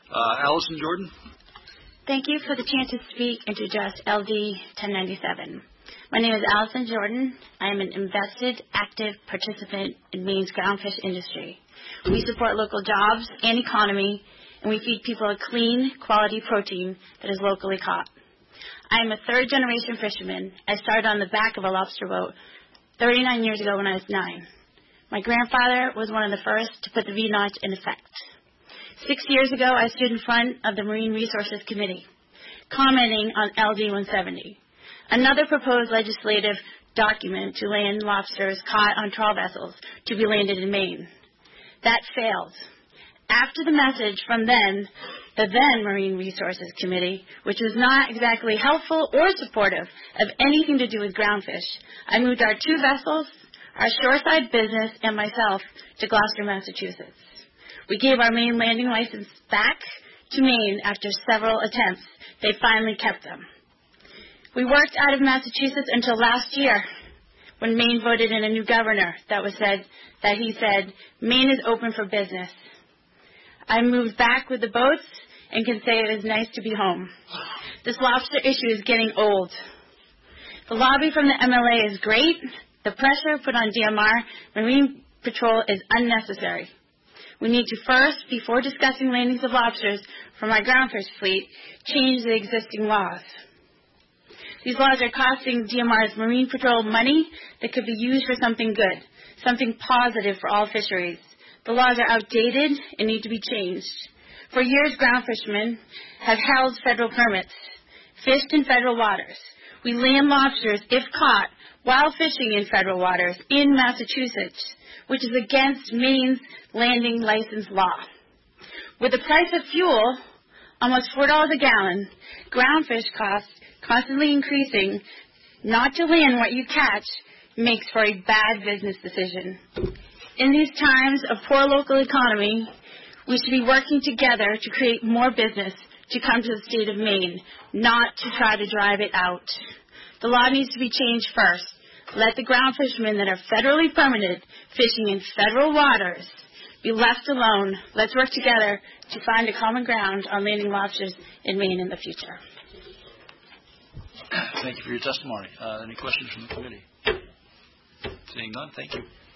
Allison Jordan. Thank you for the chance to speak and to address LD 1097. My name is Allison Jordan. I am an invested, active participant in Maine's groundfish industry. We support local jobs and economy, and we feed people a clean, quality protein that is locally caught. I am a third-generation fisherman. I started on the back of a lobster boat 39 years ago when I was 9. My grandfather was one of the first to put the V-notch in effect. 6 years ago, I stood in front of the Marine Resources Committee, commenting on LD 170, another proposed legislative document to land lobsters caught on trawl vessels to be landed in Maine. That failed. After the message from the then Marine Resources Committee, which was not exactly helpful or supportive of anything to do with groundfish, I moved our 2 vessels, our shoreside business, and myself to Gloucester, Massachusetts. We gave our Maine landing license back to Maine after several attempts. They finally kept them. We worked out of Massachusetts until last year when Maine voted in a new governor that he said, Maine is open for business. I moved back with the boats and can say it is nice to be home. This lobster issue is getting old. The lobby from the MLA is great. The pressure put on DMR Marine Patrol is unnecessary. We need to first, before discussing landings of lobsters from our groundfish fleet, change the existing laws. These laws are costing DMR's Marine Patrol money that could be used for something good, something positive for all fisheries. The laws are outdated and need to be changed. For years, ground fishermen have held federal permits, fished in federal waters. We land lobsters, if caught, while fishing in federal waters in Massachusetts, which is against Maine's landing license law. With the price of fuel, almost $4 a gallon, groundfish costs constantly increasing, not to land what you catch makes for a bad business decision. In these times of poor local economy, we should be working together to create more business to come to the state of Maine, not to try to drive it out. The law needs to be changed first. Let the ground fishermen that are federally permitted fishing in federal waters be left alone. Let's work together to find a common ground on landing lobsters in Maine in the future. Thank you for your testimony. Any questions from the committee? Seeing none, thank you.